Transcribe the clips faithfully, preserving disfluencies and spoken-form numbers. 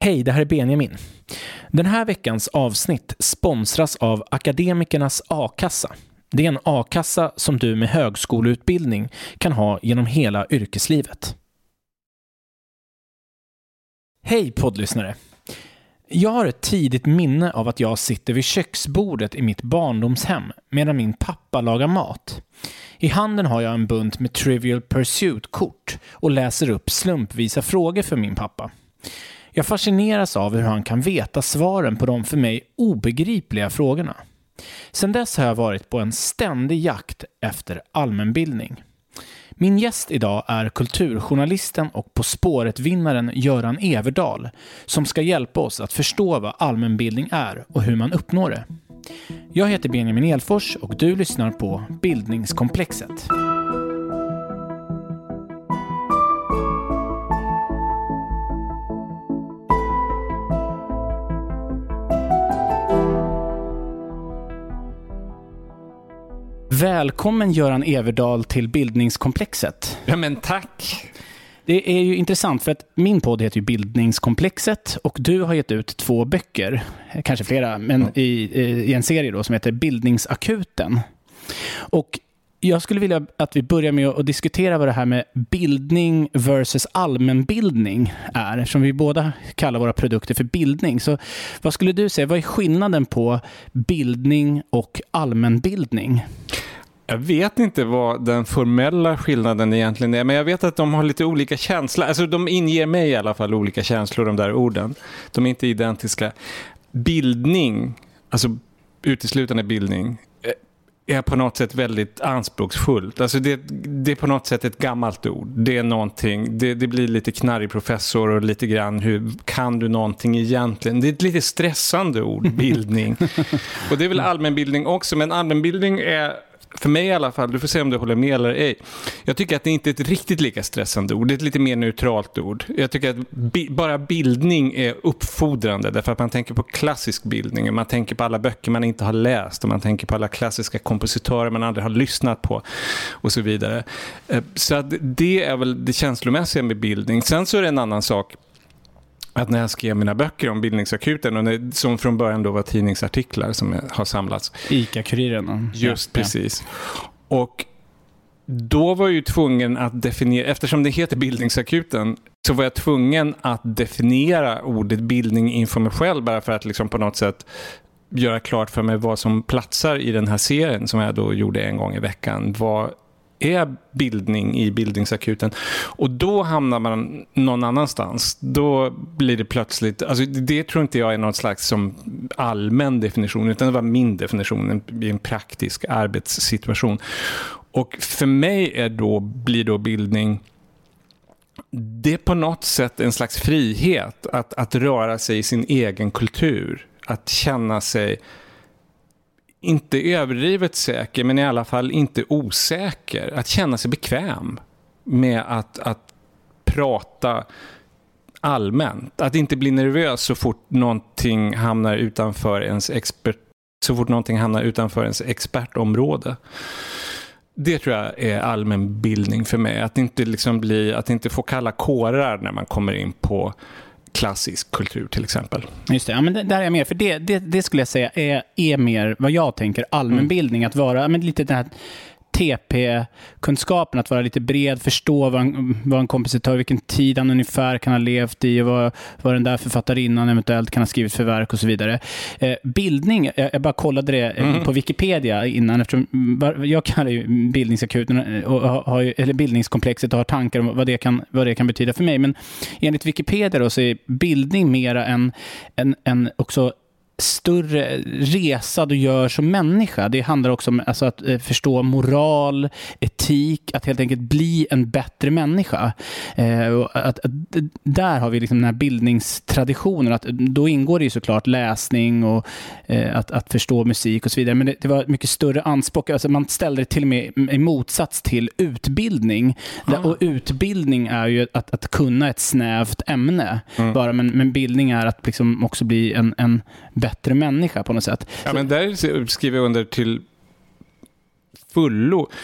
Hej, det här är Benjamin. Den här veckans avsnitt sponsras av Akademikernas A-kassa. Det är en A-kassa som du med högskoleutbildning kan ha genom hela yrkeslivet. Hej poddlyssnare. Jag har ett tidigt minne av att jag sitter vid köksbordet i mitt barndomshem medan min pappa lagar mat. I handen har jag en bunt med Trivial Pursuit-kort och läser upp slumpvisa frågor för min pappa. Jag fascineras av hur han kan veta svaren på de för mig obegripliga frågorna. Sedan dess har jag varit på en ständig jakt efter allmänbildning. Min gäst idag är kulturjournalisten och På spåret-vinnaren Göran Everdahl som ska hjälpa oss att förstå vad allmänbildning är och hur man uppnår det. Jag heter Benjamin Elfors och du lyssnar på Bildningskomplexet. Välkommen Göran Everdahl till Bildningskomplexet. Ja men tack. Det är ju intressant för att min podd heter ju Bildningskomplexet och du har gett ut två böcker, kanske flera, men mm. i, i en serie då som heter Bildningsakuten. Och jag skulle vilja att vi börjar med att diskutera vad det här med bildning versus allmänbildning är, eftersom vi båda kallar våra produkter för bildning. Så vad skulle du säga, vad är skillnaden på bildning och allmänbildning? Jag vet inte vad den formella skillnaden egentligen är, men jag vet att de har lite olika känslor. Alltså de inger mig i alla fall olika känslor, de där orden. De är inte identiska. Bildning, alltså uteslutande bildning, är på något sätt väldigt anspråksfullt. Alltså det, det är på något sätt ett gammalt ord. Det är någonting, det, det blir lite knarrig professor och lite grann hur kan du någonting egentligen? Det är ett lite stressande ord, bildning. Och det är väl allmänbildning också, men allmänbildning är för mig i alla fall, du får se om du håller med eller ej. Jag tycker att det inte är ett riktigt lika stressande ord. Det är ett lite mer neutralt ord. Jag tycker att bi- bara bildning är uppfordrande. Därför att man tänker på klassisk bildning. Man tänker på alla böcker man inte har läst. Och man tänker på alla klassiska kompositörer man aldrig har lyssnat på. Och så vidare. Så att det är väl det känslomässiga med bildning. Sen så är det en annan sak. Att när jag skrev mina böcker om Bildningsakuten och när, som från början då var tidningsartiklar som har samlats. ICA-Kuriren. Just ja, precis. Ja. Och då var jag ju tvungen att definiera, eftersom det heter Bildningsakuten så var jag tvungen att definiera ordet bildning inför mig själv bara för att liksom på något sätt göra klart för mig vad som platsar i den här serien som jag då gjorde en gång i veckan. Vad är bildning i Bildningsakuten? Och då hamnar man någon annanstans. Då blir det plötsligt, alltså det tror inte jag är någon slags som allmän definition, utan det var min definition i en praktisk arbetssituation. Och för mig är då, blir då bildning, det är på något sätt en slags frihet att, att röra sig i sin egen kultur. Att känna sig inte överdrivet säker, men i alla fall inte osäker. Att känna sig bekväm med att, att prata allmänt. Att inte bli nervös så fort någonting hamnar utanför ens expert, så fort någonting hamnar utanför ens expertområde. Det tror jag är allmän bildning för mig. Att inte liksom bli, att inte få kalla kårar när man kommer in på klassisk kultur till exempel. Just det, ja, men där är jag med. För det, det, det skulle jag säga är, är mer vad jag tänker allmänbildning. Mm. Att vara men lite den här T P-kunskapen, att vara lite bred, förstå vad en, vad en kompositör, vilken tid han ungefär kan ha levt i och vad, vad den där författarinnan eventuellt kan ha skrivit för verk och så vidare. Eh, bildning, jag, jag bara kollade det mm. på Wikipedia innan, eftersom jag kallar ju Bildningsakuten och har, eller Bildningskomplexet och har tankar om vad det kan, vad det kan betyda för mig. Men enligt Wikipedia då så är bildning mera en, en, en också större resa du gör som människa. Det handlar också om alltså, att förstå moral, etik, att helt enkelt bli en bättre människa. Eh, och att, att, där har vi liksom den här bildningstraditionen. Att, då ingår det ju såklart läsning och eh, att, att förstå musik och så vidare. Men det, det var mycket större anspråk. Alltså, man ställde det till och med i motsats till utbildning. Ah. Och utbildning är ju att, att kunna ett snävt ämne. Mm. Bara, men, men bildning är att liksom också bli en, en bättre människa på något sätt. Ja, men där skriver jag under till fullo.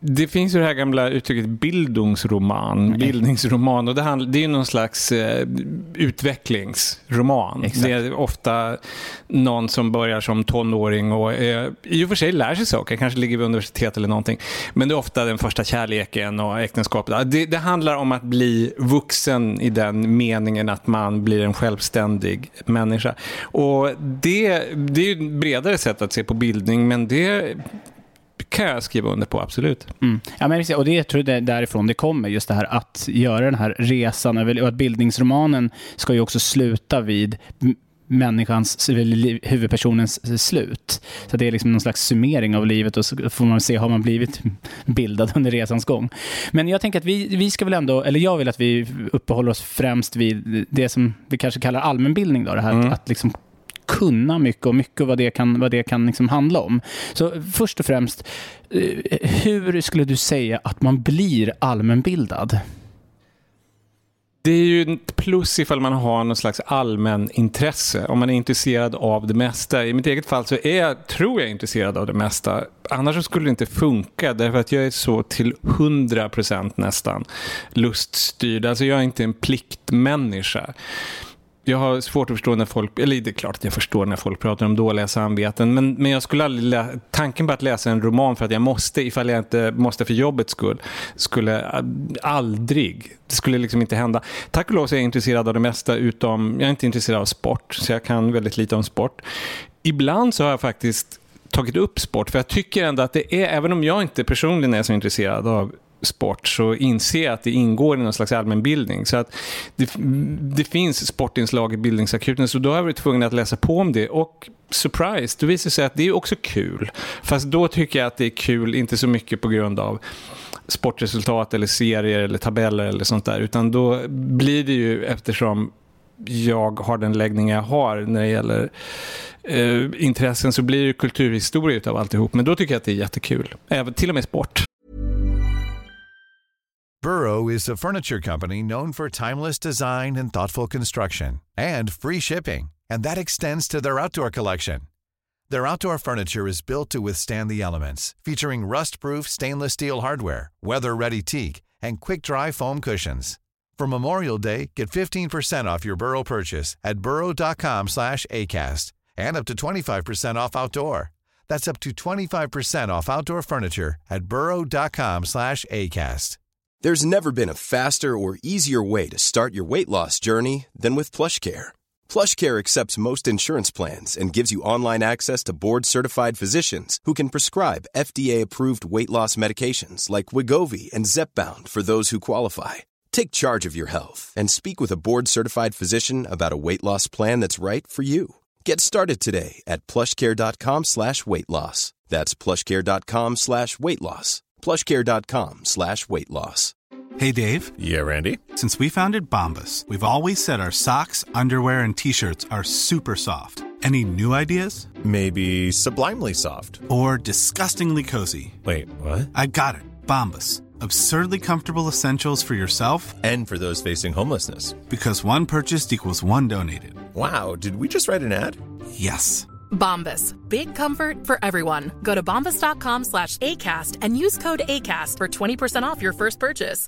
det finns ju det här gamla uttrycket bildungsroman, mm. bildningsroman, och det, handl- det är ju någon slags eh, utvecklingsroman. Exakt. Det är ofta någon som börjar som tonåring och eh, i och för sig lär sig saker, kanske ligger vid universitet eller någonting, men det är ofta den första kärleken och äktenskapet. Det, det handlar om att bli vuxen i den meningen att man blir en självständig människa. Och det, det är ju ett bredare sätt att se på bildning, men det kan jag skriva under på, absolut. Mm. Ja, men, och det tror jag därifrån det kommer, just det här att göra den här resan, och att bildningsromanen ska ju också sluta vid människans, huvudpersonens slut. Så det är liksom någon slags summering av livet, och så får man se, har man blivit bildad under resans gång. Men jag tänker att vi, vi ska väl ändå, eller jag vill att vi uppehåller oss främst vid det som vi kanske kallar allmänbildning då, det här mm. att, att liksom kunna mycket, och mycket vad det kan, vad det kan liksom handla om. Så först och främst, hur skulle du säga att man blir allmänbildad? Det är ju ett plus ifall man har någon slags allmän intresse. Om man är intresserad av det mesta. I mitt eget fall så är jag, tror jag, intresserad av det mesta. Annars så skulle det inte funka. Därför att jag är så till hundra procent nästan luststyrd. Alltså jag är inte en pliktmänniska. Jag har svårt att förstå när folk, eller det är klart att jag förstår när folk pratar om dåliga samveten, men, men jag skulle aldrig lä- tanken på att läsa en roman för att jag måste, ifall jag inte måste för jobbets skull, skulle aldrig, det skulle liksom inte hända. Tack och lov så är jag intresserad av det mesta, utom, jag är inte intresserad av sport, så jag kan väldigt lite om sport. Ibland så har jag faktiskt tagit upp sport, för jag tycker ändå att det är, även om jag inte personligen är så intresserad av sport, så inser jag att det ingår i någon slags allmänbildning. Så att det, det finns sportinslag i bildningsakuten, så då har jag varit tvungen att läsa på om det, och surprise, det visar sig att det är också kul. Fast då tycker jag att det är kul, inte så mycket på grund av sportresultat eller serier eller tabeller eller sånt där, utan då blir det ju, eftersom jag har den läggning jag har när det gäller eh, intressen, så blir det kulturhistoria utav alltihop. Men då tycker jag att det är jättekul, även till och med sport. Burrow is a furniture company known for timeless design and thoughtful construction, and free shipping, and that extends to their outdoor collection. Their outdoor furniture is built to withstand the elements, featuring rust-proof stainless steel hardware, weather-ready teak, and quick-dry foam cushions. For Memorial Day, get fifteen percent off your Burrow purchase at burrow.com slash ACAST, and up to twenty-five percent off outdoor. That's up to twenty-five percent off outdoor furniture at burrow.com slash ACAST. There's never been a faster or easier way to start your weight loss journey than with PlushCare. PlushCare accepts most insurance plans and gives you online access to board-certified physicians who can prescribe F D A-approved weight loss medications like Wegovy and Zepbound for those who qualify. Take charge of your health and speak with a board-certified physician about a weight loss plan that's right for you. Get started today at plushcare.com slash weight loss. That's plushcare.com slash weight loss. plushcare.com slash weight loss. Hey, Dave. Yeah, Randy. Since we founded Bombas, we've always said our socks, underwear, and T-shirts are super soft. Any new ideas? Maybe sublimely soft. Or disgustingly cozy. Wait, what? I got it. Bombas. Absurdly comfortable essentials for yourself and for those facing homelessness. Because one purchased equals one donated. Wow, did we just write an ad? Yes. Bombas. Big comfort for everyone. Go to bombas.com slash ACAST and use code ACAST for twenty percent off your first purchase.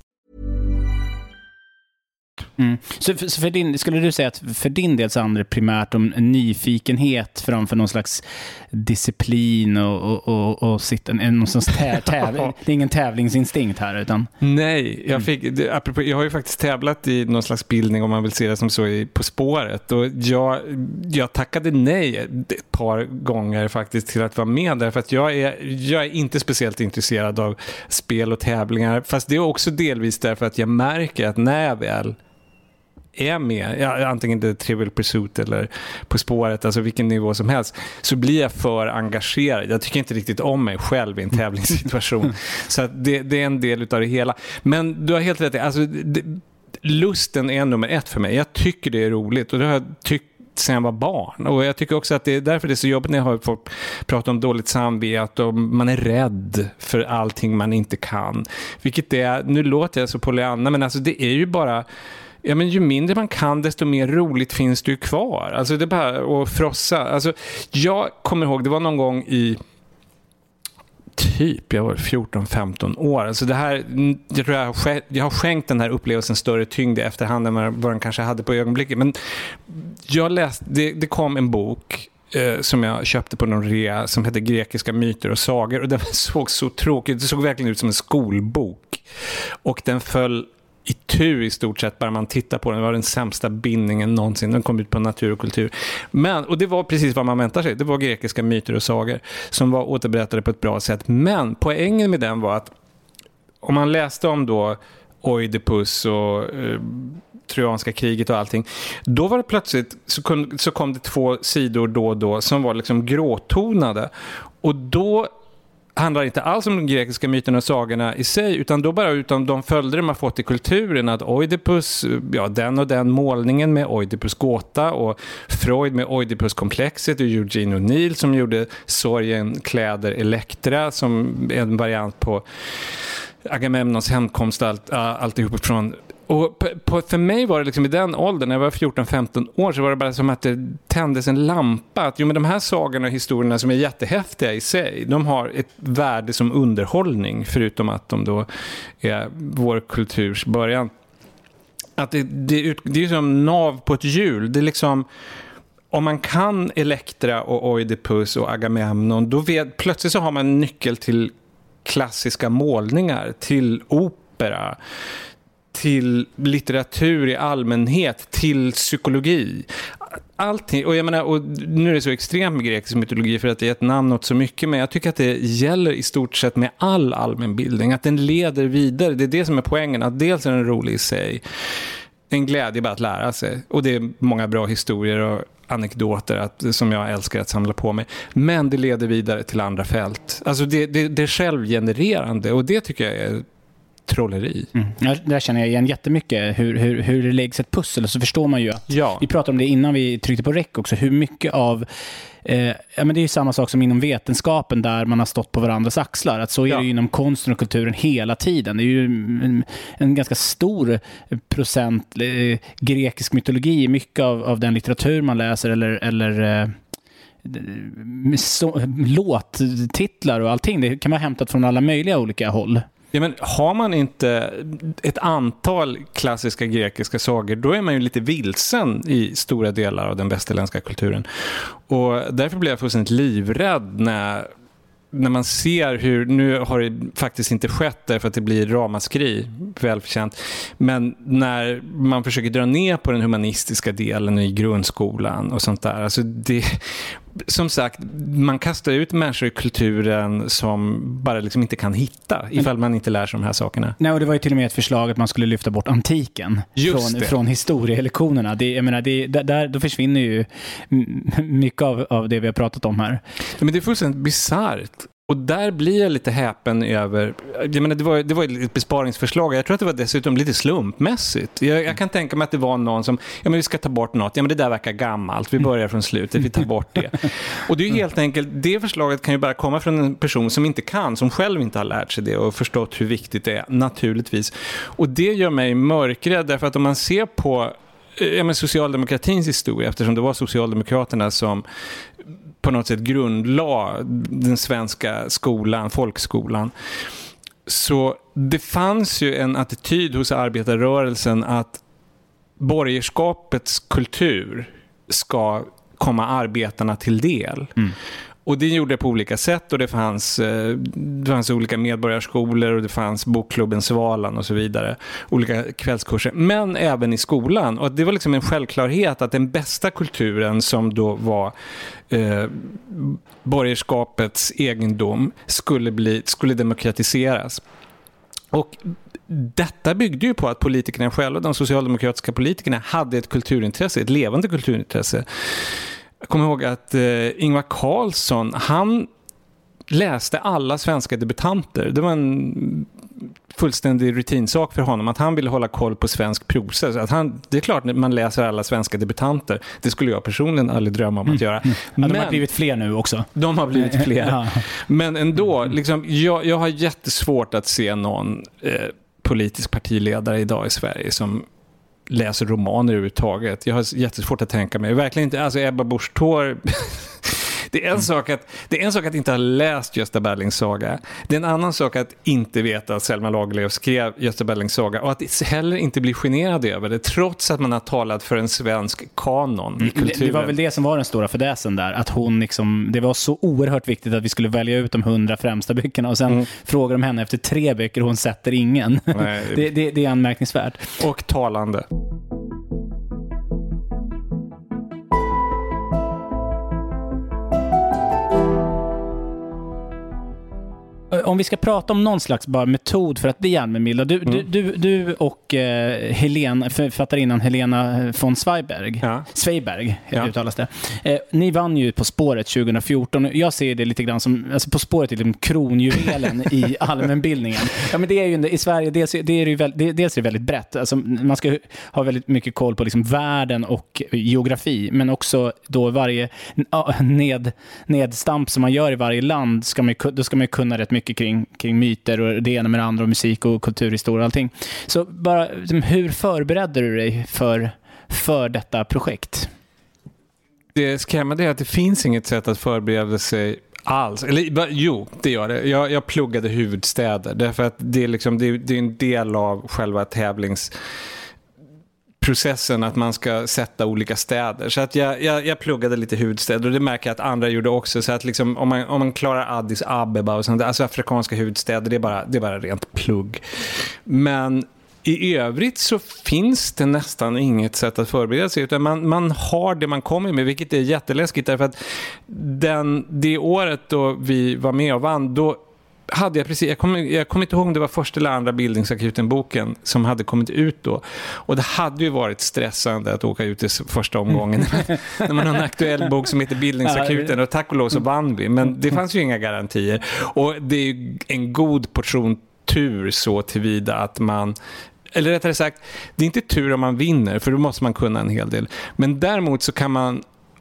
Mm. Så, för, så för din, skulle du säga att för din del så handlar det primärt om en nyfikenhet framför någon slags disciplin och, och, och, och sitta, en, någon slags tä, tävling. Det är ingen tävlingsinstinkt här utan... Nej, jag, fick, det, apropå, jag har ju faktiskt tävlat i någon slags bildning, om man vill se det som så, i På spåret, och jag, jag tackade nej ett par gånger faktiskt till att vara med, därför att jag är, jag är inte speciellt intresserad av spel och tävlingar, fast det är också delvis därför att jag märker att när jag väl är med, ja, antingen det är Trivial Pursuit eller På spåret, alltså vilken nivå som helst, så blir jag för engagerad. Jag tycker inte riktigt om mig själv i en tävlingssituation. Så att det, det är en del utav det hela. Men du har helt rätt, alltså det, lusten är nummer ett för mig. Jag tycker det är roligt, och det har jag tyckt sen jag var barn. Och jag tycker också att det är därför det är så jobbigt när jag har folk pratat om dåligt samvete och man är rädd för allting man inte kan. Vilket det är, nu låter jag så Pollyanna, men alltså det är ju bara, ja, men ju mindre man kan, desto mer roligt finns det ju kvar. Alltså det är bara att frossa. Alltså jag kommer ihåg, det var någon gång i typ, jag var fjorton femton år. Alltså det här, jag tror jag har, jag har skänkt den här upplevelsen större tyngd i efterhand än vad den kanske hade på ögonblicket. Men jag läste, det, det kom en bok eh, som jag köpte på någon rea som heter Grekiska myter och sagor. Och den såg så tråkigt, det såg verkligen ut som en skolbok. Och den föll i tur i stort sett, bara man tittar på den. Det var den sämsta bindningen någonsin. Den kom ut på Natur och kultur. Men, och det var precis vad man väntar sig. Det var grekiska myter och sagor som var återberättade på ett bra sätt. Men poängen med den var att om man läste om då Oidipus och eh, trojanska kriget och allting, då var det plötsligt så, kun, så kom det två sidor då och då som var liksom gråtonade. Och då handlar inte alls om de grekiska myterna och sagorna i sig, utan då bara utan de följder man fått i kulturen, att Oidipus, ja, den och den målningen med Oidipus gåta, och Freud med Oidipus-komplexet, och Eugene O'Neill som gjorde Sorgen kläder Elektra som en variant på Agamemnons hemkomst, allt, alltihop från. Och på, för mig var det liksom i den åldern, när jag var fjorton femton år, så var det bara som att det tändes en lampa. Att jo, men de här sagorna och historierna som är jättehäftiga i sig, de har ett värde som underhållning, förutom att de då är vår kulturs början. Att det, det, det är ju som nav på ett hjul. Det är liksom, om man kan Elektra och Oidipus och Agamemnon, då vet, plötsligt så har man en nyckel till klassiska målningar, till opera, till litteratur i allmänhet, till psykologi. Allting. Och jag menar, och nu är det så extremt med grekisk mytologi för att det är ett namn åt så mycket, men jag tycker att det gäller i stort sett med all allmänbildning, att den leder vidare. Det är det som är poängen, att dels är den rolig i sig, en glädje bara att lära sig, och det är många bra historier och anekdoter att, som jag älskar att samla på mig, men det leder vidare till andra fält. Alltså det, det, det är självgenererande, och det tycker jag är trolleri. Mm. Ja, där känner jag igen jättemycket hur, hur, hur det läggs ett pussel, och så förstår man ju att, ja. Vi pratade om det innan vi tryckte på räck också, hur mycket av eh, ja, men det är ju samma sak som inom vetenskapen, där man har stått på varandras axlar, att så är ja. det ju inom konsten och kulturen hela tiden. Det är ju en, en ganska stor procent eh, grekisk mytologi, mycket av, av den litteratur man läser, eller, eller eh, så, låttitlar och allting, det kan vara hämtat från alla möjliga olika håll. Ja, men har man inte ett antal klassiska grekiska sagor, då är man ju lite vilsen i stora delar av den västerländska kulturen. Och därför blir jag fullständigt livrädd när, när man ser hur, nu har det faktiskt inte skett därför att det blir ramaskri, välförtjänt, men när man försöker dra ner på den humanistiska delen i grundskolan och sånt där, alltså det, som sagt, man kastar ut människor i kulturen som bara liksom inte kan hitta ifall man inte lär sig de här sakerna. Nej, och det var ju till och med ett förslag att man skulle lyfta bort antiken från, från historielektionerna. Det, jag menar, det, där, då försvinner ju mycket av, av det vi har pratat om här. Men det är fullständigt bizarrt. Och där blir jag lite häpen över, jag menar, det var, det var ett besparingsförslag. Jag tror att det var dessutom lite slumpmässigt. Jag, jag kan tänka mig att det var någon som, ja men vi ska ta bort något. Ja men det där verkar gammalt. Vi börjar från slutet, vi tar bort det. Och det är ju helt enkelt, det förslaget kan ju bara komma från en person som inte kan, som själv inte har lärt sig det och förstått hur viktigt det är, naturligtvis. Och det gör mig mörkrädd, därför att om man ser på ja, men socialdemokratins historia, eftersom det var Socialdemokraterna som på något sätt grundlade den svenska skolan, folkskolan, så det fanns ju en attityd hos arbetarrörelsen att borgerskapets kultur ska komma arbetarna till del. Mm. Och det gjorde det på olika sätt, och det fanns, det fanns olika medborgarskolor, och det fanns bokklubben Svalan och så vidare, olika kvällskurser, men även i skolan. Och det var liksom en självklarhet att den bästa kulturen, som då var eh, borgerskapets egendom, skulle, bli, skulle demokratiseras. Och detta byggde ju på att politikerna själva, de socialdemokratiska politikerna, hade ett kulturintresse, ett levande kulturintresse. Jag kommer ihåg att eh, Ingvar Carlsson, han läste alla svenska debutanter. Det var en fullständig rutinsak för honom att han ville hålla koll på svensk prosa. Så att han, det är klart att man läser alla svenska debutanter. Det skulle jag personligen aldrig drömma om att göra. Mm. Men, de har blivit fler nu också. De har blivit fler. Ja. Men ändå, liksom, jag, jag har jättesvårt att se någon eh, politisk partiledare idag i Sverige som läser romaner överhuvudtaget. Jag har jättesvårt att tänka mig. Verkligen inte, alltså Ebba Busch Thor Det är en, mm. sak att, det är en sak att inte ha läst Gösta Berlings saga. Det är en annan sak att inte veta att Selma Lagerlöf skrev Gösta Berlings saga och att heller inte bli generad över det trots att man har talat för en svensk kanon i kulturen. Det, det var väl det som var den stora fördäsen där. Att hon liksom, det var så oerhört viktigt att vi skulle välja ut de hundra främsta böckerna och sen mm. frågar de henne efter tre böcker och hon sätter ingen. Nej, det, det, det är anmärkningsvärt. Och talande. Om vi ska prata om någon slags bara metod för att bli allmänbildad. Du, mm. du, du, du och eh, Helena, författarinnan Helena von Zweiberg, ja. Zweiberg ja. uttalas det. Eh, ni vann ju På spåret tjugo fjorton. Jag ser det lite grann som, alltså På spåret är liksom kronjuvelen i allmänbildningen. Ja, men det är ju i Sverige, dels, det är ju väldigt, dels är det väldigt brett. Alltså, man ska ha väldigt mycket koll på liksom världen och geografi, men också då varje ned, nedstamp som man gör i varje land ska man, då ska man kunna rätt mycket Kring, kring myter och det ena med det andra och musik och kulturhistoria och allting. Så bara, hur förberedde du dig för, för detta projekt? Det skrämmande är att det finns inget sätt att förbereda sig alls. Eller, jo, det gör det. Jag, jag pluggade huvudstäder därför att det är, liksom, det, det är en del av själva tävlings processen att man ska sätta olika städer. Så att jag, jag, jag pluggade lite huvudstäder och det märker jag att andra gjorde också. Så att liksom, om, man, om man klarar Addis Abeba och sånt, alltså afrikanska huvudstäder, det är, bara, det är bara rent plugg. Men i övrigt så finns det nästan inget sätt att förbereda sig, utan man, man har det man kommer med, vilket är jätteläskigt därför att den, det året då vi var med och vann, då hade jag precis, jag kommer jag kom inte ihåg om det var första eller andra Bildningsakuten-boken som hade kommit ut då. Och det hade ju varit stressande att åka ut i första omgången när man har en aktuell bok som heter Bildningsakuten, och tack och lov så vann vi. Men det fanns ju inga garantier. Och det är ju en god portion tur så tillvida att man, eller rättare sagt, det är inte tur om man vinner, för då måste man kunna en hel del. Men däremot så kan man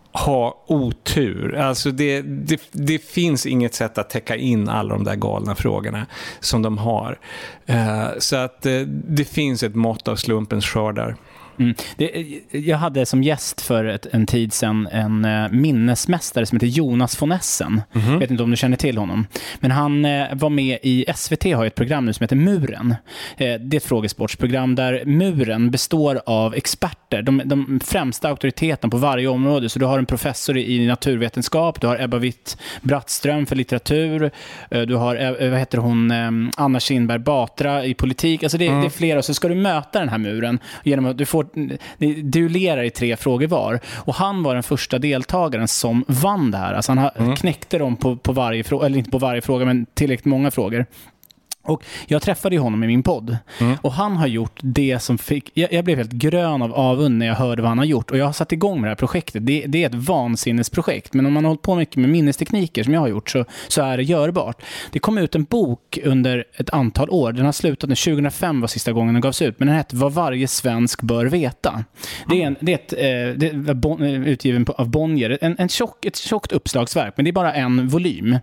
ha otur. Alltså det, det, det finns inget sätt att täcka in alla de där galna frågorna som de har. Uh, så att uh, det finns ett mått av slumpens skördar. Mm. Det, jag hade som gäst för ett, en tid sedan en uh, minnesmästare som heter Jonas von Essen. Mm-hmm. Jag vet inte om du känner till honom. Men han uh, var med i S V T, har ett program nu som heter Muren. Uh, det är ett frågesportsprogram där Muren består av experter. De, de främsta auktoriteten på varje område. Så du har en professor i naturvetenskap, du har Ebba Witt-Brattström för litteratur, uh, du har uh, vad heter hon, um, Anna Kinberg Batra i politik. Alltså det, mm. det är flera, och så ska du möta den här muren genom att du får duellerar i tre frågor var. Och han var den första deltagaren som vann det här. Alltså han mm. knäckte dem på, på varje fråga, eller inte på varje fråga, men tillräckligt många frågor. Och jag träffade ju honom i min podd. Mm. Och han har gjort det som fick... Jag, jag blev helt grön av avund när jag hörde vad han har gjort. Och jag har satt igång med det här projektet. Det, det är ett vansinnesprojekt. Men om man har hållit på mycket med minnestekniker som jag har gjort, så, så är det görbart. Det kom ut en bok under ett antal år. Den har slutat nu. tjugohundrafem var sista gången den gavs ut. Men den hette Vad varje svensk bör veta. Det är, en, det är, ett, eh, det är bon, utgiven av Bonnier. En, en tjock, ett tjockt uppslagsverk. Men det är bara en volym.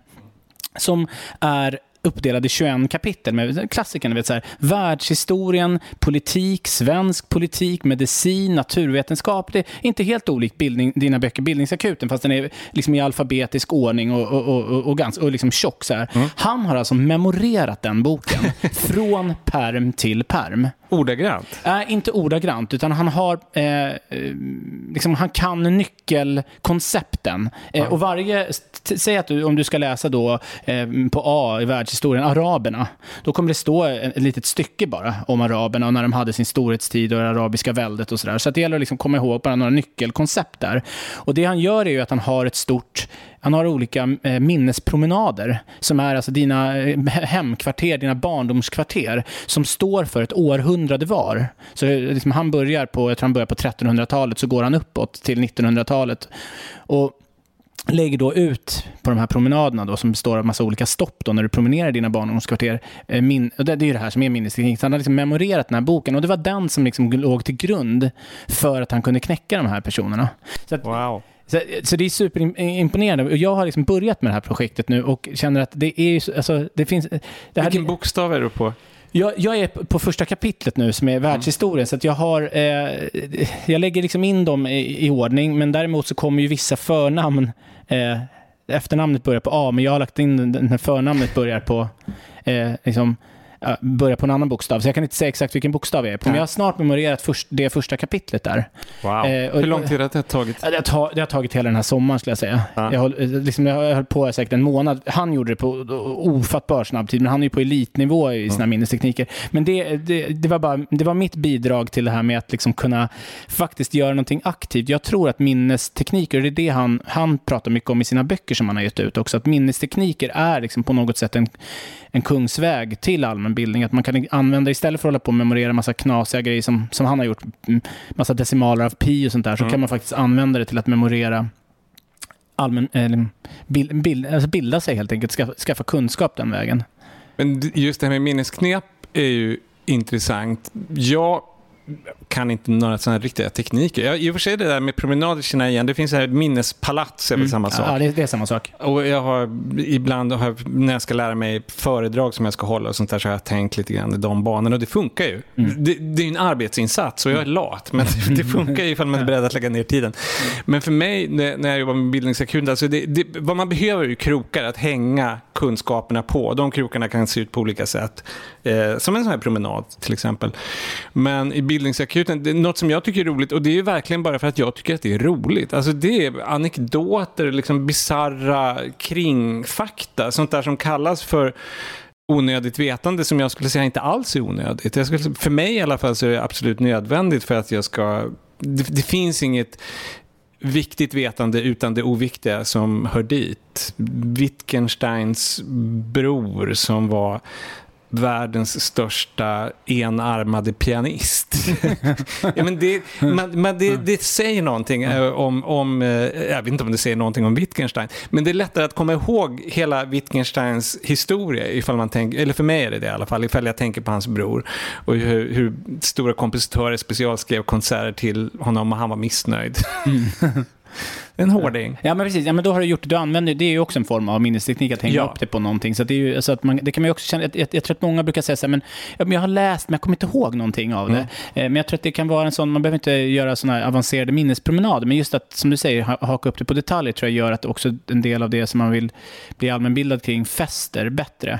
Som är uppdelad i tjugoett kapitel med klassikerna, vet så här, världshistorien, politik, svensk politik, medicin, naturvetenskap. Det är inte helt olik bildning, dina böcker Bildningsakuten, fast den är liksom i alfabetisk ordning och, och, och, och, och, ganska, och liksom tjock så här. Mm. Han har alltså memorerat den boken från perm till perm. Ordagrant? Nej, äh, inte ordagrant, utan han har eh, liksom, han kan nyckelkoncepten. Eh, och varje, säg att du, om du ska läsa då eh, på A i världshistorien, araberna, då kommer det stå ett litet stycke bara om araberna och när de hade sin storhetstid och det arabiska väldet och sådär. Så att det gäller att liksom komma ihåg bara några nyckelkoncept där. Och det han gör är ju att han har ett stort Han har olika eh, minnespromenader som är alltså dina eh, hemkvarter, dina barndomskvarter som står för ett århundrade var. Så liksom, han börjar på, jag tror han börjar på trettonhundratalet, så går han uppåt till nittonhundratalet och lägger då ut på de här promenaderna då, som består av massa olika stopp då, när du promenerar dina barndomskvarter. Eh, min, och det, det är ju det här som är minnesteknik. Så han har liksom memorerat den här boken, och det var den som liksom låg till grund för att han kunde knäcka de här personerna. Så att, wow. Så, så det är superimponerande. Och jag har liksom börjat med det här projektet nu och känner att det är ju, alltså, det finns... Det här, vilken bokstav är du på? Jag, jag är på första kapitlet nu som är världshistorien, mm. så att jag har eh, jag lägger liksom in dem i, i ordning, men däremot så kommer ju vissa förnamn eh, efternamnet börjar på A, men jag har lagt in den här förnamnet börjar på eh, liksom börjar på en annan bokstav, så jag kan inte säga exakt vilken bokstav jag är på, men jag har snart memorerat först, det första kapitlet där. Wow. Eh, och, Hur lång tid har det tagit? Det har, tagit, det har tagit hela den här sommaren, skulle jag säga. Ja. Jag, höll, liksom, jag höll på säkert en månad. Han gjorde det på ofattbar snabb tid, men han är ju på elitnivå i sina mm. minnestekniker. Men det, det, det, var bara, det var mitt bidrag till det här med att liksom kunna faktiskt göra någonting aktivt. Jag tror att minnestekniker, det är det han, han pratar mycket om i sina böcker som han har gett ut också, att minnestekniker är liksom på något sätt en, en kungsväg till allmän bildning, att man kan använda, istället för att hålla på och memorera massa knasiga grejer som, som han har gjort, massa decimaler av pi och sånt där, så mm. kan man faktiskt använda det till att memorera allmän, eller bild, bild, alltså bilda sig helt enkelt, skaffa, skaffa kunskap den vägen. Men just det här med minnesknep är ju intressant. Jag kan inte några sådana riktiga tekniker. Jag, I och för sig det där med promenader känner igen. Det finns här minnespalats, är väl mm. samma sak. Ja, det, det är samma sak. Och jag har ibland, har, när jag ska lära mig föredrag som jag ska hålla och sånt där, så har jag tänkt lite grann i de banorna. Och det funkar ju. Mm. Det, det är ju en arbetsinsats och jag är lat. Men det, det funkar ju ifall man är beredd att lägga ner tiden. Men för mig, när, när jag jobbar med bildningsakut, alltså det, det, vad man behöver är ju krokar att hänga kunskaperna på. De krokarna kan se ut på olika sätt. Eh, som en sån här promenad till exempel. Men i bildningsakuten, det är något som jag tycker är roligt, och det är ju verkligen bara för att jag tycker att det är roligt. Alltså det är anekdoter, liksom bizarra kringfakta, sånt där som kallas för onödigt vetande, som jag skulle säga inte alls är onödigt. Jag skulle, för mig i alla fall så är det absolut nödvändigt för att jag ska... Det, det finns inget viktigt vetande utan det oviktiga som hör dit. Wittgensteins bror som var världens största enarmade pianist. ja, men det, man, man, det, det säger någonting om, om, jag vet inte om det säger någonting om Wittgenstein, men det är lättare att komma ihåg hela Wittgensteins historia, ifall man tänker, eller för mig är det det i alla fall, ifall jag tänker på hans bror och hur, hur stora kompositörer specialskrev konserter till honom och han var missnöjd. Mm. En hårding. Ja, men precis. Ja, men då har du gjort det. Du använder, det är ju också en form av minnesteknik att hänga ja. upp det på någonting. Så det är ju så att man, det kan man ju också känna, jag, jag tror att många brukar säga så här, men jag har läst men jag kommer inte ihåg någonting av det. Mm. Men jag tror att det kan vara en sån, man behöver inte göra såna här avancerade minnespromenader, men just att, som du säger, haka upp det på detaljer tror jag gör att också en del av det som man vill bli allmänbildad kring fäster bättre.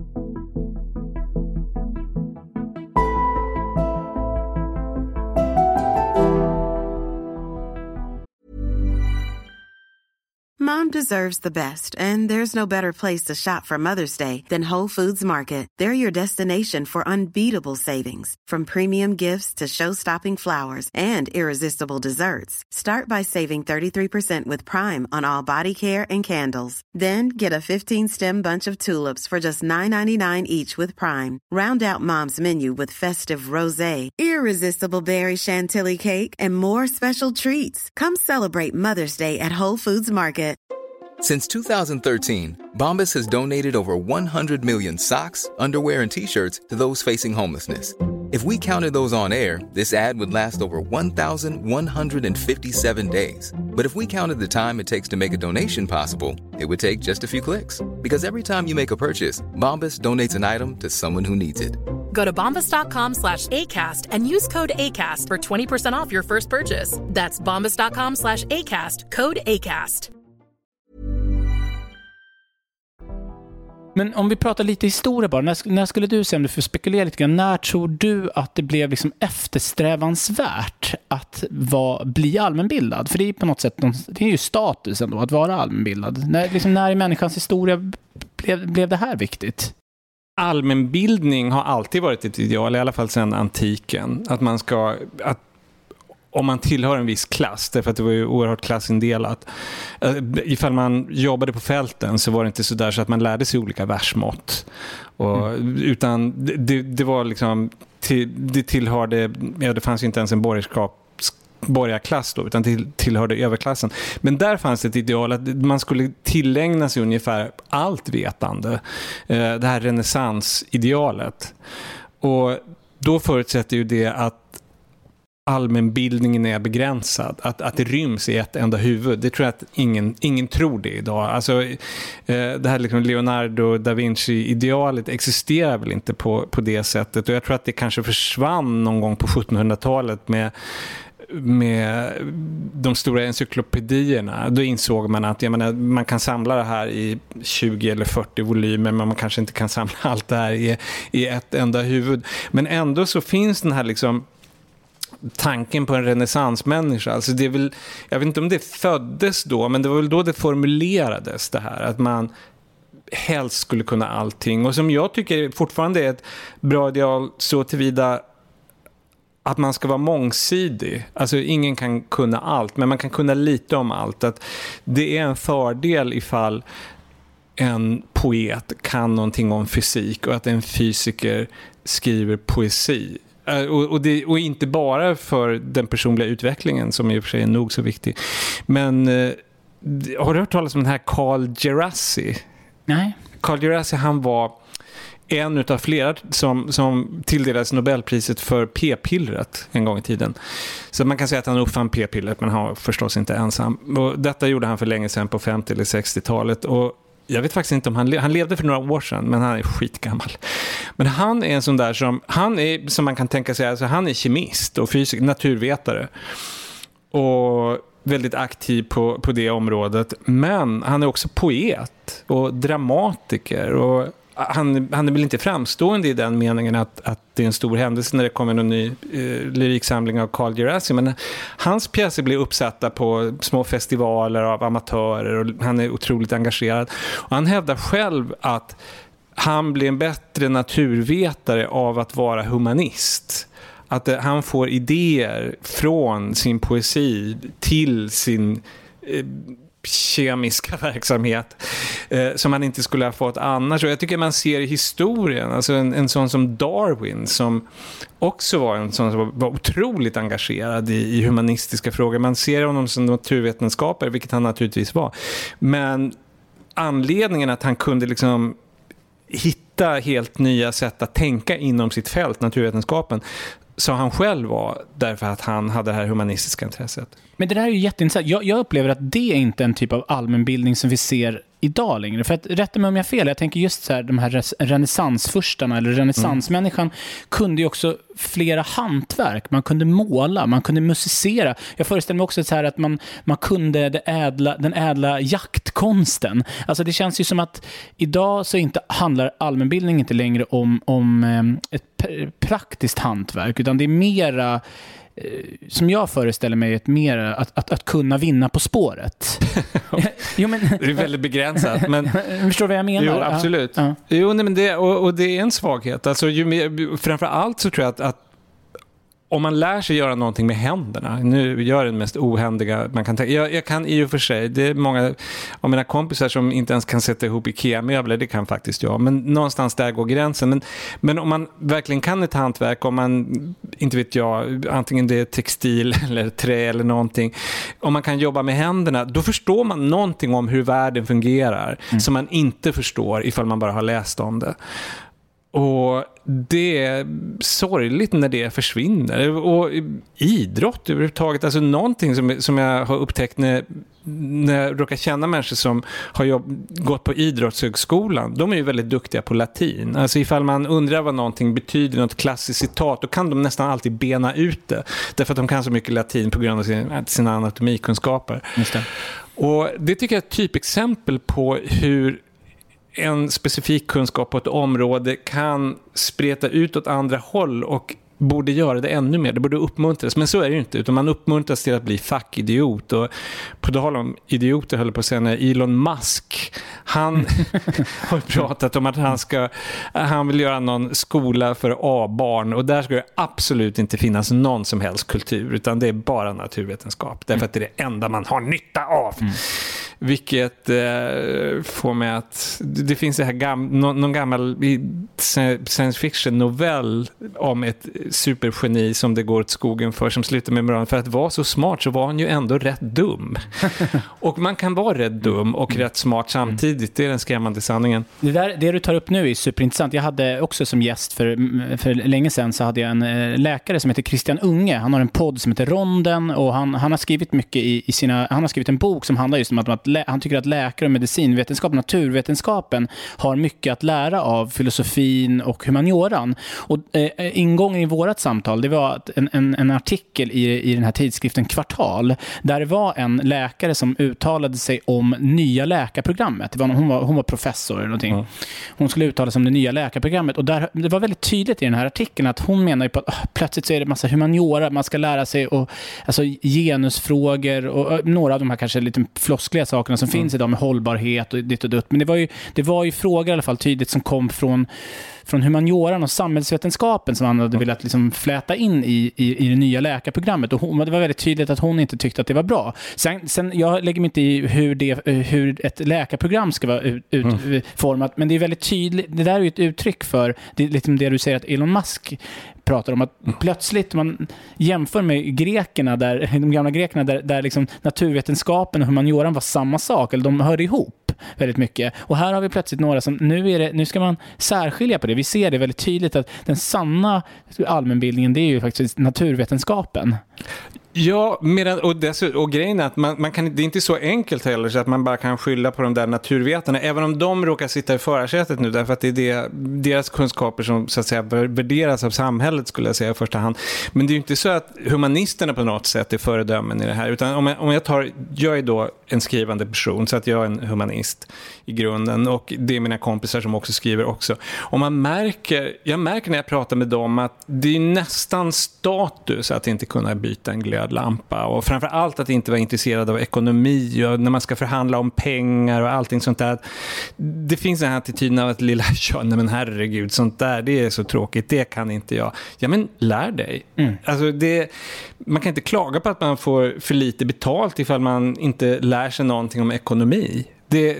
Mom deserves the best, and there's no better place to shop for Mother's Day than Whole Foods Market. They're your destination for unbeatable savings, from premium gifts to show-stopping flowers and irresistible desserts. Start by saving thirty-three percent with Prime on all body care and candles. Then get a fifteen-stem bunch of tulips for just nine ninety-nine each with Prime. Round out Mom's menu with festive rosé, irresistible berry chantilly cake, and more special treats. Come celebrate Mother's Day at Whole Foods Market. Since two thousand thirteen, Bombas has donated over one hundred million socks, underwear, and T-shirts to those facing homelessness. If we counted those on air, this ad would last over one thousand one hundred fifty-seven days. But if we counted the time it takes to make a donation possible, it would take just a few clicks. Because every time you make a purchase, Bombas donates an item to someone who needs it. Go to bombas.com slash ACAST and use code ACAST for twenty percent off your first purchase. That's bombas.com slash ACAST, code ACAST. Men om vi pratar lite historia bara, när, när skulle du säga, om du får spekulera lite grann, när tror du att det blev liksom eftersträvansvärt att vara, bli allmänbildad? För det är på något sätt, det är ju statusen då, att vara allmänbildad. När, liksom, när i människans historia blev, blev det här viktigt? Allmänbildning har alltid varit ett ideal, i alla fall sedan antiken. Att man ska... Att om man tillhör en viss klass, därför att det var ju oerhört klassindelat. Ifall man jobbade på fälten så var det inte så där så att man lärde sig olika versmått. Och, mm. Utan det, det var liksom, till, det tillhörde, ja, det fanns ju inte ens en borgerskap borgarklass då, utan till, tillhörde överklassen. Men där fanns ett ideal att man skulle tillägna sig ungefär allt vetande. Det här renässansidealet. Och då förutsätter ju det att allmänbildningen är begränsad, att, att det ryms i ett enda huvud. Det tror jag att ingen, ingen tror det idag. Alltså, eh, det här liksom Leonardo da Vinci-idealet existerar väl inte på, på det sättet. Och jag tror att det kanske försvann någon gång på sjuttonhundratalet med med de stora encyklopedierna, då insåg man att jag menar, man kan samla det här i tjugo eller fyrtio volymer, men man kanske inte kan samla allt det här i, i ett enda huvud. Men ändå så finns den här liksom tanken på en renässansmänniska. Alltså det är väl, jag vet inte om det föddes då, men det var väl då det formulerades det här, att man helst skulle kunna allting. Och som jag tycker fortfarande är ett bra ideal så tillvida att man ska vara mångsidig. Alltså ingen kan kunna allt, men man kan kunna lite om allt. Att det är en fördel ifall en poet kan någonting om fysik och att en fysiker skriver poesi. Och, och, det, och inte bara för den personliga utvecklingen som i och för sig är nog så viktig. Men eh, har du hört talas om den här Carl Djerassi? Nej. Carl Djerassi, han var en utav flera som, som tilldelades Nobelpriset för p-pillret en gång i tiden. Så man kan säga att han uppfann p-pillret, men han var förstås inte ensam. Och detta gjorde han för länge sedan på femtio- eller sextiotalet. Och jag vet faktiskt inte om han, le- han levde för några år sedan, men han är skitgammal. Men han är en sån där som, han är, som man kan tänka sig, alltså han är kemist och fysik, naturvetare. Och väldigt aktiv på, på det området. Men han är också poet och dramatiker. Och han, han är väl inte framstående i den meningen att, att det är en stor händelse när det kommer en ny eh, lyriksamling av Carl Djerassi. Men hans pjäser blir uppsatta på små festivaler av amatörer och han är otroligt engagerad. Och han hävdar själv att han blir en bättre naturvetare av att vara humanist. Att eh, han får idéer från sin poesi till sin eh, kemiska verksamhet eh, som man inte skulle ha fått annars. Och jag tycker man ser i historien, alltså en, en sån som Darwin som också var en sån som var, var otroligt engagerad i, i humanistiska frågor. Man ser honom som naturvetenskapare, vilket han naturligtvis var. Men anledningen att han kunde liksom hitta helt nya sätt att tänka inom sitt fält, naturvetenskapen, så han själv var därför att han hade det här humanistiska intresset. Men det där är ju jätteintressant. Jag, jag upplever att det är inte en typ av allmänbildning som vi ser idag längre. För att, rätta mig om jag har fel, jag tänker just så här, de här renässansfurstarna eller renässansmänniskan mm. kunde ju också flera hantverk. Man kunde måla, man kunde musicera. Jag föreställer mig också så här att man, man kunde det ädla, den ädla jaktkonsten. Alltså det känns ju som att idag så inte handlar allmänbildning inte längre om, om ett praktiskt hantverk, utan det är mera, som jag föreställer mig, ett mer att, att, att kunna vinna på spåret. Jo, men, det är väldigt begränsat. Men förstår vad jag menar? Jo, absolut. Ja. Jo, nej, men det, och, och det är en svaghet. Alltså, ju mer, framförallt så tror jag att, att om man lär sig göra någonting med händerna, nu gör det den mest ohändiga man kan tänka. Jag, jag kan i och för sig, det är många av mina kompisar som inte ens kan sätta ihop IKEA-möbler, det kan faktiskt jag. Men någonstans där går gränsen. Men, men om man verkligen kan ett hantverk, om man, inte vet jag, antingen det är textil eller trä eller någonting, om man kan jobba med händerna, då förstår man någonting om hur världen fungerar mm. som man inte förstår ifall man bara har läst om det. Och det är sorgligt när det försvinner. Och idrott överhuvudtaget, alltså någonting som, som jag har upptäckt när, när jag råkar känna människor som har jobb, gått på idrottshögskolan, de är ju väldigt duktiga på latin. Alltså ifall man undrar vad någonting betyder, något klassiskt citat, då kan de nästan alltid bena ut det. Därför att de kan så mycket latin på grund av sina, sina anatomikunskaper. Just det. Och det tycker jag är ett typexempel på hur en specifik kunskap på ett område kan spreta ut åt andra håll och borde göra det ännu mer. Det borde uppmuntras, men så är det ju inte. Utan man uppmuntras till att bli fackidiot. Och på tal om idioter höll på att säga när Elon Musk, han har pratat om att han ska han vill göra någon skola för A-barn, och där ska det absolut inte finnas någon som helst kultur, utan det är bara naturvetenskap. Därför att det är det enda man har nytta av. Mm. Vilket eh, får mig att det finns det här gam, någon, någon gammal science fiction novell om ett supergeni som det går åt skogen för, som slutar med moralen. För att vara så smart så var han ju ändå rätt dum. Och man kan vara rätt dum och rätt smart samtidigt. Det är den skrämmande sanningen. Det, där, det du tar upp nu är superintressant. Jag hade också som gäst för, för länge sedan så hade jag en läkare som heter Christian Unge. Han har en podd som heter Ronden, och han, han har skrivit mycket i, i sina, han har skrivit en bok som handlar just om att, att att lä- han tycker att läkare och medicinvetenskap, naturvetenskapen har mycket att lära av filosofin och humanioran. Och eh, ingången i vårat samtal, det var en, en, en artikel i, i den här tidskriften Kvartal, där det var en läkare som uttalade sig om nya läkarprogrammet. Det var, hon, var, hon var professor eller någonting. Mm. Hon skulle uttala sig om det nya läkarprogrammet, och där, det var väldigt tydligt i den här artikeln att hon menar ju på att oh, plötsligt så är det massa humaniora, man ska lära sig och, alltså, genusfrågor och, och några av de här kanske lite floskliga sakerna som mm. finns idag med hållbarhet och ditt och dutt. Men det var ju, det var ju frågor i alla fall tydligt som kom från från humanioran och samhällsvetenskapen som han hade velat liksom fläta in i, i, i det nya läkarprogrammet. Och hon, det var väldigt tydligt att hon inte tyckte att det var bra. Sen, sen jag lägger mig inte i hur, det, hur ett läkarprogram ska vara ut, utformat, mm. men det är väldigt tydligt. Det där är ju ett uttryck för det, liksom det du säger att Elon Musk pratar om, att mm. plötsligt man jämför med grekerna där, de gamla grekerna där, där liksom naturvetenskapen och humanioran var samma sak, eller de hörde ihop väldigt mycket. Och här har vi plötsligt några som, nu, är det, nu ska man särskilja på det. Vi ser det väldigt tydligt att den sanna allmänbildningen, det är ju faktiskt naturvetenskapen. Ja, medan, och, dessutom, och grejen är att man, man kan, det är inte så enkelt heller så att man bara kan skylla på de där naturvetarna, även om de råkar sitta i förarsätet nu, därför att det är det, deras kunskaper som så att säga värderas av samhället, skulle jag säga i första hand. Men det är ju inte så att humanisterna på något sätt är föredömen i det här, utan om jag, om jag tar, jag är då en skrivande person, så att jag är en humanist i grunden, och det är mina kompisar som också skriver också. Och man märker, jag märker när jag pratar med dem att det är nästan status att inte kunna byta en glöd lampa, och framförallt att inte vara intresserad av ekonomi och när man ska förhandla om pengar och allting sånt där. Det finns den här attityden av att lilla, ja, nej men herregud, sånt där, det är så tråkigt, det kan inte jag. Ja, men lär dig. Mm. Alltså det, man kan inte klaga på att man får för lite betalt ifall man inte lär sig någonting om ekonomi. Det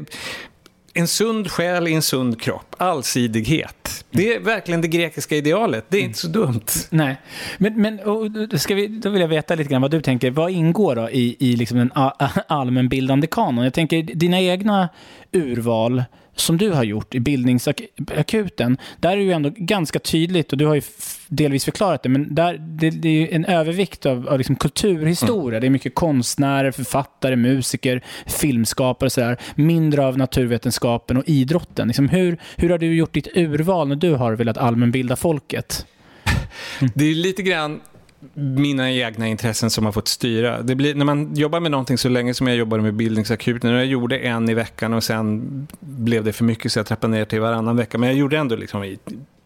en sund själ i en sund kropp. Allsidighet. Det är verkligen det grekiska idealet. Det är inte så dumt. Nej. Men, men och, ska vi, då vill jag veta lite grann vad du tänker. Vad ingår då i, i liksom den allmänbildande kanon? Jag tänker, dina egna urval som du har gjort i bildningsakuten, där är ju ändå ganska tydligt, och du har ju delvis förklarat det, men där, det, det är ju en övervikt av, av liksom kulturhistoria. Mm. Det är mycket konstnärer, författare, musiker, filmskapare och sådär. Mindre av naturvetenskapen och idrotten. Liksom hur, hur har du gjort ditt urval när du har velat allmänbilda folket? Mm. Det är lite grann mina egna intressen som har fått styra. Det blir, när man jobbar med någonting så länge som jag jobbade med bildningsakuten, och jag gjorde en i veckan och sen blev det för mycket så jag trappade ner till varannan vecka, men jag gjorde ändå liksom i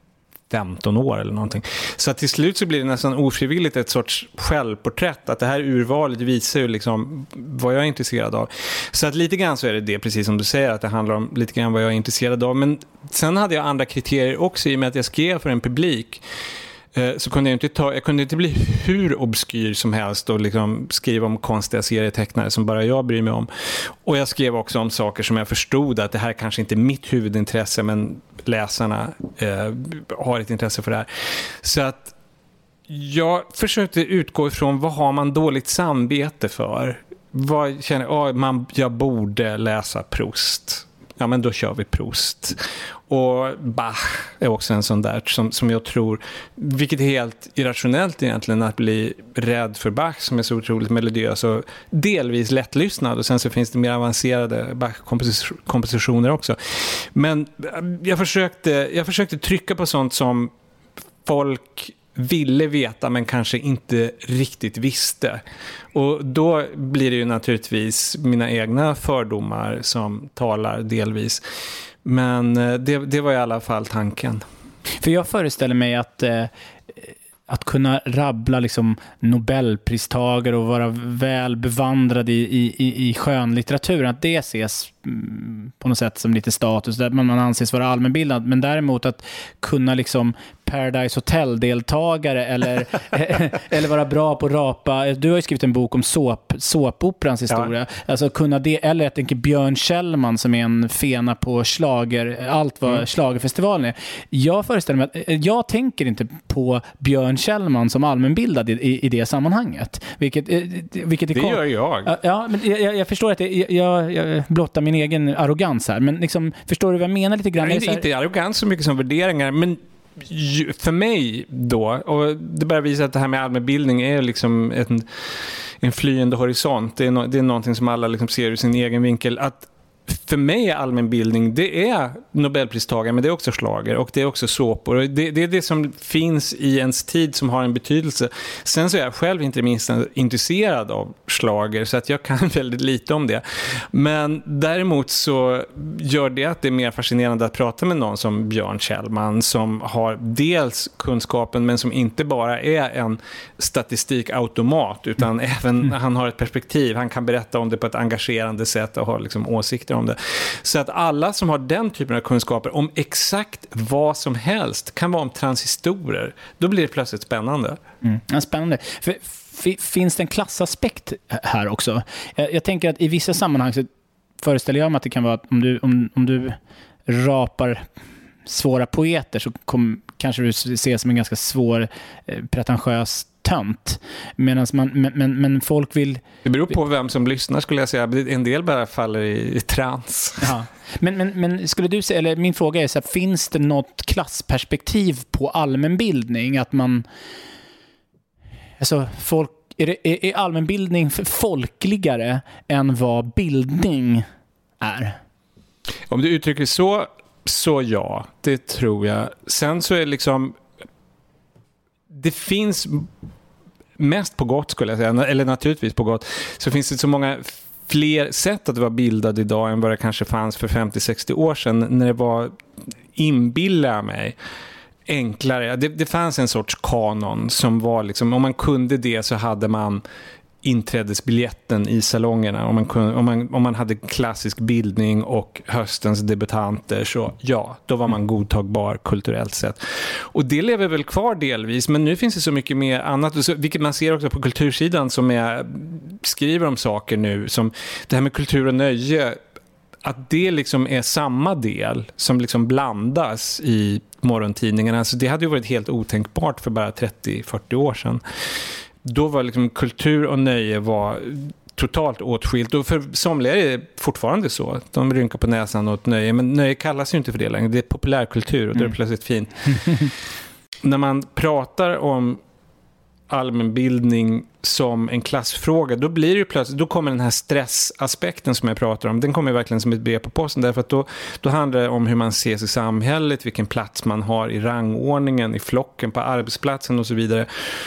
femton år eller någonting. Så att till slut så blir det nästan ofrivilligt ett sorts självporträtt, att det här urvalet visar ju liksom vad jag är intresserad av. Så att lite grann så är det det, precis som du säger, att det handlar om lite grann vad jag är intresserad av. Men sen hade jag andra kriterier också, i och med att jag skrev för en publik. Så kunde jag inte ta, jag kunde inte bli hur obskyr som helst och liksom skriva om konstiga serietecknare som bara jag bryr mig om. Och jag skrev också om saker som jag förstod att det här kanske inte är mitt huvudintresse, men läsarna eh, har ett intresse för det här. Så att jag försökte utgå ifrån, vad har man dåligt samvete för? Vad känner jag, oh, man, jag borde läsa Proust. Ja, men då kör vi Proust. Och Bach är också en sån där som, som jag tror, vilket är helt irrationellt egentligen, att bli rädd för Bach som är så otroligt melodiös och delvis lättlyssnad, och sen så finns det mer avancerade Bach-kompositioner också. Men jag försökte, jag försökte trycka på sånt som folk ville veta men kanske inte riktigt visste. Och då blir det ju naturligtvis mina egna fördomar som talar delvis. Men det, det var i alla fall tanken. För jag föreställer mig att eh, att kunna rabbla liksom Nobelpristagare och vara väl bevandrad i, i, i skönlitteraturen, att det ses mm, på något sätt som lite status, där man, man anses vara allmänbildad. Men däremot att kunna liksom Paradise Hotel-deltagare eller, eller vara bra på rapa. Du har ju skrivit en bok om såp, såpoperans historia. Ja. Alltså kunna det, eller jag tänker Björn Kjellman som är en fena på slager, allt vad mm. slagerfestivalen är. Jag föreställer mig att jag tänker inte på Björn Kjellman som allmänbildad i, i, i det sammanhanget. Vilket, vilket är det kom- gör jag. Ja, men jag, jag förstår att det, jag, jag blottar min egen arrogans här. Men liksom, förstår du vad jag menar lite grann? Nej, inte, inte arrogans så mycket som värderingar, men för mig då, och det börjar visa att det här med allmänbildning är liksom en, en flyende horisont. Det är, no, det är någonting som alla liksom ser ur sin egen vinkel. Att för mig är allmänbildning, det är Nobelpristagare, men det är också slager och det är också såpor. Det, det är det som finns i ens tid som har en betydelse. Sen så är jag själv inte minst intresserad av slager, så att jag kan väldigt lite om det. Men däremot så gör det att det är mer fascinerande att prata med någon som Björn Kjellman, som har dels kunskapen men som inte bara är en statistikautomat, utan även han har ett perspektiv. Han kan berätta om det på ett engagerande sätt och har liksom åsikter om det. Så att alla som har den typen av kunskaper om exakt vad som helst, kan vara om transistorer, då blir det plötsligt spännande. Mm. Ja, spännande. För, f- finns det en klassaspekt här också? Jag, jag tänker att i vissa sammanhang så föreställer jag mig att det kan vara att om du, om, om du rapar svåra poeter så kom, kanske du ser som en ganska svår, eh, pretentiös tönt. Medans man, men, men, men folk vill... Det beror på vem som lyssnar, skulle jag säga. En del bara faller i, i trans. Ja. Men, men, men skulle du säga, eller min fråga är så här, finns det något klassperspektiv på allmänbildning? Att man... Alltså, folk... Är, det, är, är allmänbildning folkligare än vad bildning är? Om du uttrycker så, så ja. Det tror jag. Sen så är det liksom... Det finns mest på gott, skulle jag säga, eller naturligtvis på gott, så finns det så många fler sätt att vara bildad idag än vad det kanske fanns för femtio sextio år sedan, när det var, inbillar mig, enklare. Det, det fanns en sorts kanon som var liksom, om man kunde det så hade man inträdesbiljetten i salongerna. Om man, kunde, om, man, om man hade klassisk bildning och höstens debutanter, så ja, då var man godtagbar kulturellt sett. Och det lever väl kvar delvis, men nu finns det så mycket mer annat, vilket man ser också på kultursidan, som är, skriver om saker nu, som det här med kultur och nöje, att det liksom är samma del som liksom blandas i morgontidningarna. Alltså det hade ju varit helt otänkbart för bara trettio fyrtio år sedan. Då var liksom kultur och nöje var totalt åtskilt. Och för somliga är det fortfarande så. De rynkar på näsan åt nöje. Men nöje kallas ju inte för det längre. Det är populärkultur och det är plötsligt fint. När man pratar om allmänbildning som en klassfråga, då blir det ju plötsligt, då kommer den här stressaspekten som jag pratar om, den kommer verkligen som ett brev på posten, därför att då, då handlar det om hur man ses i samhället, vilken plats man har i rangordningen, i flocken, på arbetsplatsen och så vidare.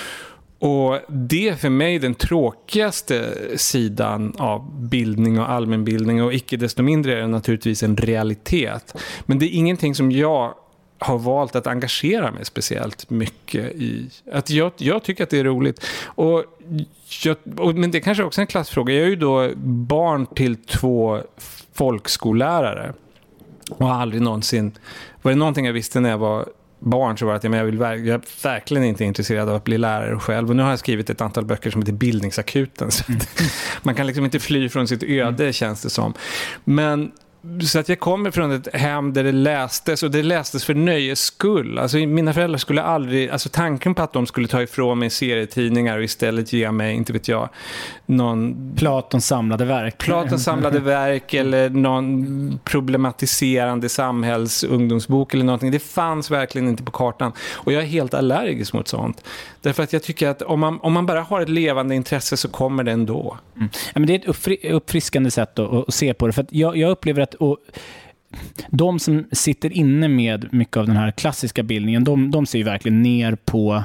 Och det är för mig den tråkigaste sidan av bildning och allmänbildning, och icke desto mindre är det naturligtvis en realitet. Men det är ingenting som jag har valt att engagera mig speciellt mycket i. Att jag, jag tycker att det är roligt. Och jag, och, men det är kanske också en klassfråga. Jag är ju då barn till två folkskollärare och har aldrig någonsin... Var det någonting jag visste när jag var barn, så var det att jag, jag, vill, jag är verkligen inte intresserad av att bli lärare själv. Och nu har jag skrivit ett antal böcker som heter Bildningsakuten. Så mm. Man kan liksom inte fly från sitt öde, mm. känns det som. Men så att jag kommer från ett hem där det lästes, och det lästes för nöjes skull. Alltså mina föräldrar skulle aldrig, alltså tanken på att de skulle ta ifrån mig serietidningar och istället ge mig, inte vet jag, någon Platons samlade verk. Platons samlade verk eller någon problematiserande samhälls ungdomsbok eller någonting. Det fanns verkligen inte på kartan. Och jag är helt allergisk mot sånt. Därför att jag tycker att om man, om man bara har ett levande intresse så kommer det ändå. Mm. Ja, men det är ett uppfri- uppfriskande sätt att, att se på det. För att jag, jag upplever att och, de som sitter inne med mycket av den här klassiska bildningen, de, de ser ju verkligen ner på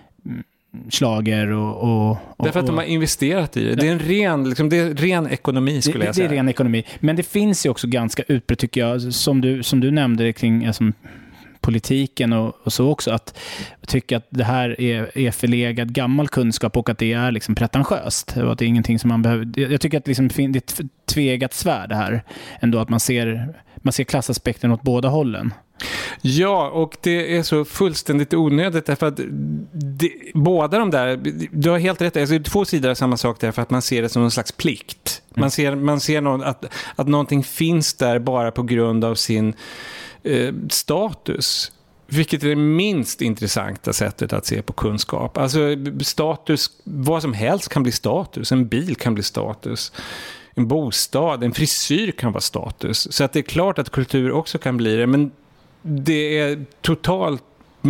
slager och... och, och Därför att de har investerat i det. Det är en ren, liksom, det är ren ekonomi, skulle det, jag säga. Det är ren ekonomi. Men det finns ju också ganska utbrett, tycker jag, som du, som du nämnde kring... Alltså, politiken och, och så också, att tycka att det här är, är förlegad gammal kunskap och att det är liksom pretentiöst och att det är ingenting som man behöver. Jag tycker att liksom, det är ett tvegat svärd här ändå, att man ser, man ser klassaspekten åt båda hållen. Ja, och det är så fullständigt onödigt därför att det, båda de där, du har helt rätt, alltså två sidor av samma sak därför att man ser det som en slags plikt. Man ser, man ser någon, att, att någonting finns där bara på grund av sin eh, status. Vilket är det minst intressanta sättet att se på kunskap. Alltså status, vad som helst kan bli status. En bil kan bli status. En bostad, en frisyr kan vara status. Så att det är klart att kultur också kan bli det. Men det är totalt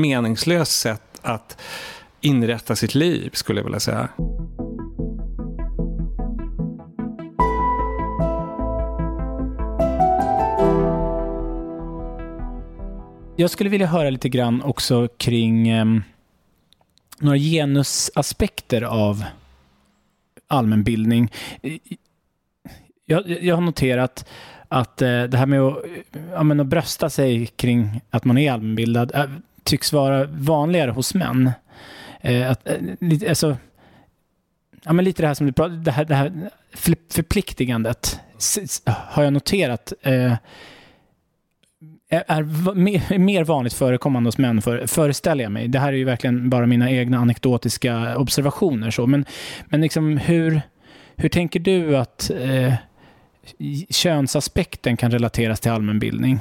meningslöst sätt att inrätta sitt liv, skulle jag vilja säga. Jag skulle vilja höra lite grann också kring eh, några genusaspekter av allmänbildning. Jag, jag har noterat att eh, det här med att, ja, men att brösta sig kring att man är allmänbildad äh, tycks vara vanligare hos män. Eh, att, eh, lite, alltså, ja, men lite det här som du pratar, det här, det här förpliktigandet har jag noterat eh, är mer, mer vanligt förekommande hos män, för, föreställer jag mig. Det här är ju verkligen bara mina egna anekdotiska observationer. Så. Men, men liksom, hur, hur tänker du att eh, könsaspekten kan relateras till allmänbildning?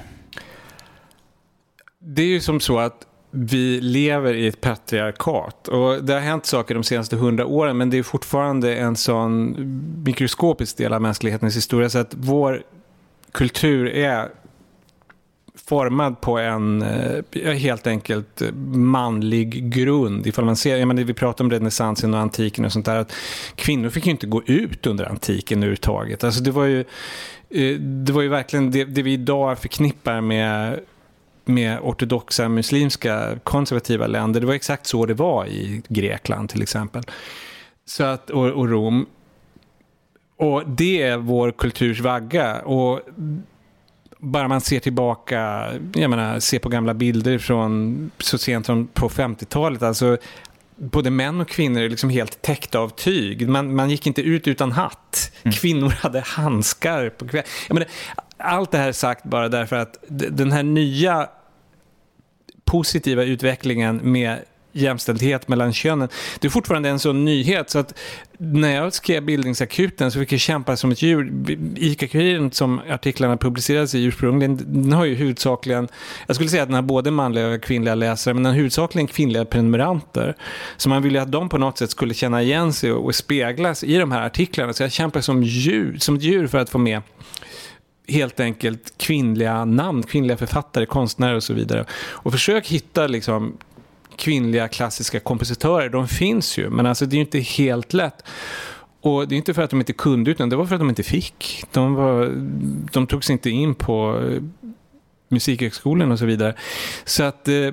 Det är ju som så att vi lever i ett patriarkat, och det har hänt saker de senaste hundra åren, men det är fortfarande en sån mikroskopisk del av mänsklighetens historia, så att vår kultur är formad på en helt enkelt manlig grund. Ifall man ser, jag menar, vi pratar om renässansen och antiken och sånt där, att kvinnor fick ju inte gå ut under antiken överhuvudtaget. Alltså det var ju det var ju verkligen det, det vi idag förknippar med med ortodoxa muslimska konservativa länder. Det var exakt så det var i Grekland till exempel. Så att, och, och Rom. Och det är vår kulturs vagga, och bara man ser tillbaka, jag menar, ser på gamla bilder från så sent som på femtiotalet, alltså både män och kvinnor är liksom helt täckta av tyg. Man, man gick inte ut utan hatt. Mm. Kvinnor hade handskar på kvällen. Jag menar, allt det här är sagt bara därför att den här nya positiva utvecklingen med jämställdhet mellan könen, det är fortfarande en sån nyhet, så att när jag skrev Bildningsakuten så fick jag kämpa som ett djur. I C A-kuriren som artiklarna publicerades i ursprungligen, den har ju huvudsakligen, jag skulle säga att den har både manliga och kvinnliga läsare, men den har huvudsakligen kvinnliga prenumeranter, så man ville att de på något sätt skulle känna igen sig och, och speglas i de här artiklarna, så jag kämpar som djur, som ett djur för att få med helt enkelt kvinnliga namn, kvinnliga författare, konstnärer och så vidare, och försök hitta liksom kvinnliga klassiska kompositörer. De finns ju, men alltså det är ju inte helt lätt. Och det är inte för att de inte kunde, utan det var för att de inte fick. De, var, de togs inte in på musikhögskolan och så vidare. Så att eh,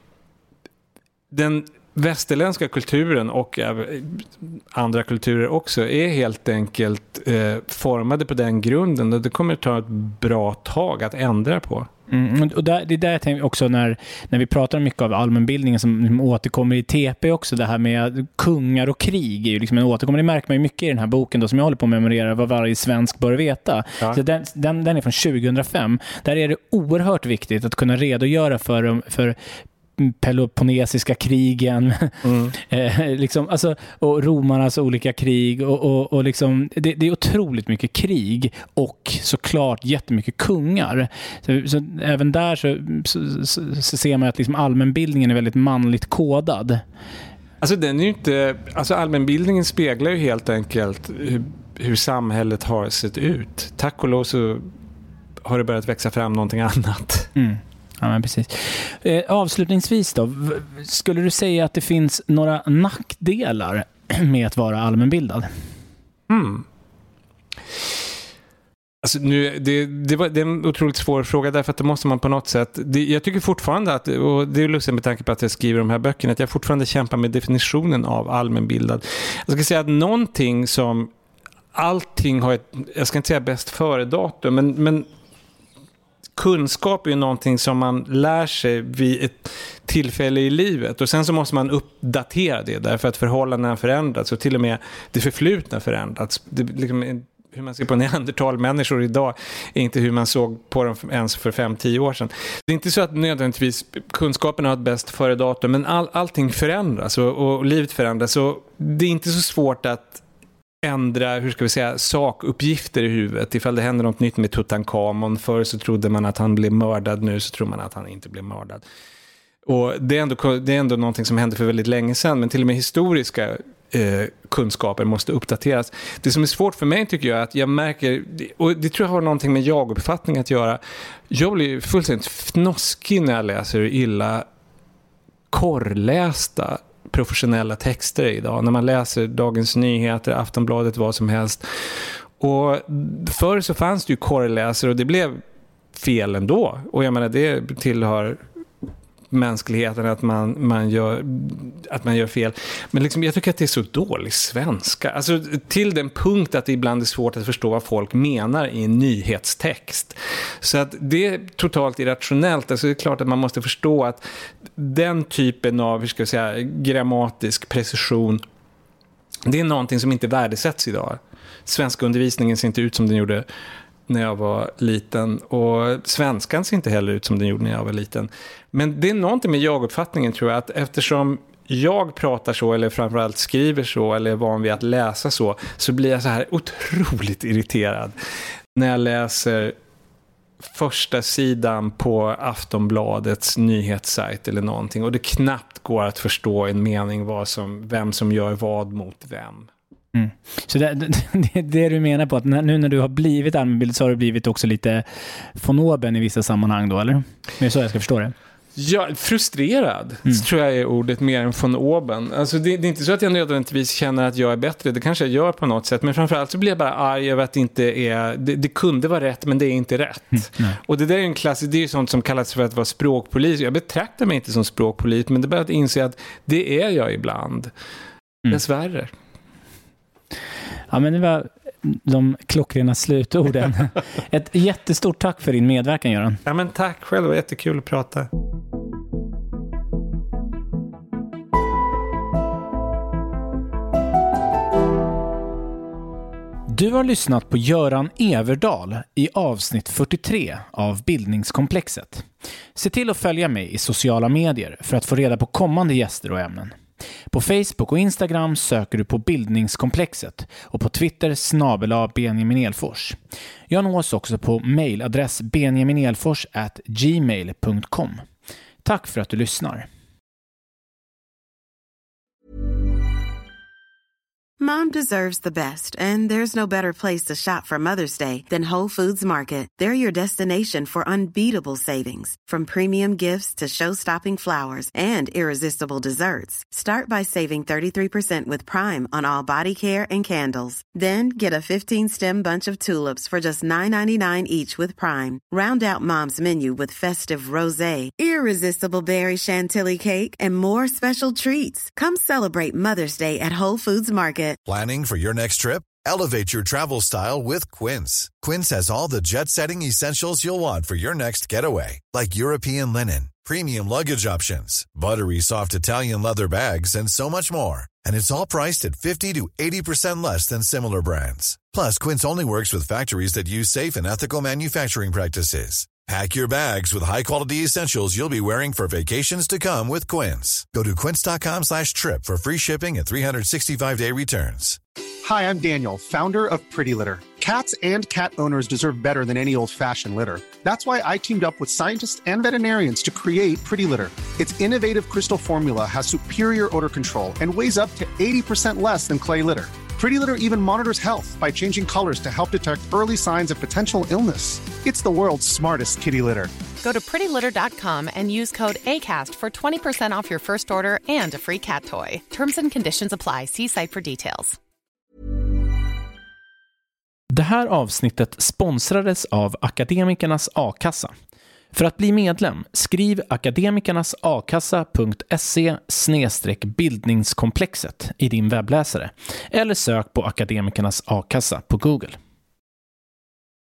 den västerländska kulturen och andra kulturer också är helt enkelt eh, formade på den grunden, och det kommer att ta ett bra tag att ändra på. Mm, och där, det är där jag tänker också när, när vi pratar mycket av allmänbildningen som, som återkommer i T P också, det här med kungar och krig är ju liksom en återkommande, det märker man ju mycket i den här boken då, som jag håller på att memorera, vad varje svensk bör veta. Ja. Så den, den, den är från tjugohundrafem. Där är det oerhört viktigt att kunna redogöra för, för Peloponnesiska krigen mm. eh, liksom, alltså, och romarnas olika krig och, och, och liksom, det, det är otroligt mycket krig och såklart jättemycket kungar, så, så även där så, så, så, så ser man att liksom allmänbildningen är väldigt manligt kodad. Alltså den är ju inte, alltså allmänbildningen speglar ju helt enkelt hur, hur samhället har sett ut. Tack och lov så har det börjat växa fram någonting annat. Mm. Ja, men precis. Eh, avslutningsvis då, skulle du säga att det finns några nackdelar med att vara allmänbildad? Mm. Alltså nu, det, det, var, det är en otroligt svår fråga, därför att det måste man på något sätt, det, jag tycker fortfarande att, och det är lustigt med tanke på att jag skriver de här böckerna, att jag fortfarande kämpar med definitionen av allmänbildad. Jag ska säga att någonting som allting har ett, jag ska inte säga bäst före datum, men, men kunskap är ju någonting som man lär sig vid ett tillfälle i livet, och sen så måste man uppdatera det därför att förhållandena förändrats och till och med det förflutna förändrats. Det, liksom, hur man ser på neandertalmänniskor idag är inte hur man såg på dem ens för fem till tio år sedan. Det är inte så att nödvändigtvis kunskapen har ett bäst före datum, men all, allting förändras och, och livet förändras, så det är inte så svårt att ändra, hur ska vi säga, sakuppgifter i huvudet. Ifall det händer något nytt med Tutankhamon, förr så trodde man att han blev mördad, nu så tror man att han inte blev mördad. Och det är ändå, det är ändå någonting som hände för väldigt länge sedan, men till och med historiska eh, kunskaper måste uppdateras. Det som är svårt för mig tycker jag är att jag märker, och det tror jag har någonting med jaguppfattning att göra, jag blir fullständigt fnoskig när jag läser illa korrlästa professionella texter idag. När man läser Dagens Nyheter, Aftonbladet, vad som helst. Och förr så fanns det ju korreläsare och det blev fel ändå. Och jag menar, det tillhör mot mänskligheten att man, man, gör, att man gör fel. Men liksom, jag tycker att det är så dålig svenska. Alltså, till den punkt att det ibland är svårt att förstå vad folk menar i en nyhetstext. Så att det är totalt irrationellt. Alltså, det är klart att man måste förstå att den typen av, hur ska jag säga, grammatisk precision, det är någonting som inte värdesätts idag. Svenska undervisningen ser inte ut som den gjorde när jag var liten, och svenskan ser inte heller ut som den gjorde när jag var liten. Men det är någonting med jag-uppfattningen, tror jag, att eftersom jag pratar så, eller framförallt skriver så, eller är van vid att läsa så, så blir jag så här otroligt irriterad när jag läser första sidan på Aftonbladets nyhetssajt eller någonting, och det knappt går att förstå en mening vad som, vem som gör vad mot vem. Mm. Så det, det, det du menar på att när, nu när du har blivit allmänbildad så har du blivit också lite von oben i vissa sammanhang då, eller? Men det är så jag ska förstå det. Ja, frustrerad mm. tror jag är ordet mer än von oben. Alltså det, det är inte så att jag nödvändigtvis känner att jag är bättre. Det kanske jag gör på något sätt. Men framförallt så blir jag bara arg över att det inte är... Det, det kunde vara rätt, men det är inte rätt. Mm. Och det där är en klassisk... Det är ju sånt som kallas för att vara språkpolis. Jag betraktar mig inte som språkpolis, men det är bara att inse att det är jag ibland. Mm. Dessvärre. Ja, men det var de klockrena slutorden. Ett jättestort tack för din medverkan, Göran. Ja, men tack själv. Det var jättekul att prata. Du har lyssnat på Göran Everdahl i avsnitt fyrtiotre av Bildningskomplexet. Se till att följa mig i sociala medier för att få reda på kommande gäster och ämnen. På Facebook och Instagram söker du på Bildningskomplexet och på Twitter snabel-a Benjamin Elfors. Jag nås också på mailadress benjaminelfors at gmail dot com. Tack för att du lyssnar. Mom deserves the best, and there's no better place to shop for Mother's Day than Whole Foods Market. They're your destination for unbeatable savings, from premium gifts to show-stopping flowers and irresistible desserts. Start by saving thirty-three percent with Prime on all body care and candles. Then get a fifteen-stem bunch of tulips for just nine ninety-nine each with Prime. Round out Mom's menu with festive rosé, irresistible berry chantilly cake, and more special treats. Come celebrate Mother's Day at Whole Foods Market. Planning for your next trip? Elevate your travel style with Quince. Quince has all the jet-setting essentials you'll want for your next getaway, like European linen, premium luggage options, buttery soft Italian leather bags, and so much more. And it's all priced at fifty to eighty percent less than similar brands. Plus, Quince only works with factories that use safe and ethical manufacturing practices. Pack your bags with high-quality essentials you'll be wearing for vacations to come with Quince. Go to quince.com slash trip for free shipping and three sixty-five day returns. Hi, I'm Daniel, founder of Pretty Litter. Cats and cat owners deserve better than any old-fashioned litter. That's why I teamed up with scientists and veterinarians to create Pretty Litter. Its innovative crystal formula has superior odor control and weighs up to eighty percent less than clay litter. Pretty Litter even monitors health by changing colors to help detect early signs of potential illness. It's the world's smartest kitty litter. Go to pretty litter dot com and use code ACAST for twenty percent off your first order and a free cat toy. Terms and conditions apply. See site for details. Det här avsnittet sponsrades av Akademikernas A-kassa. För att bli medlem, skriv akademikernasakassa punkt se slash bildningskomplexet i din webbläsare eller sök på Akademikernas A-kassa på Google.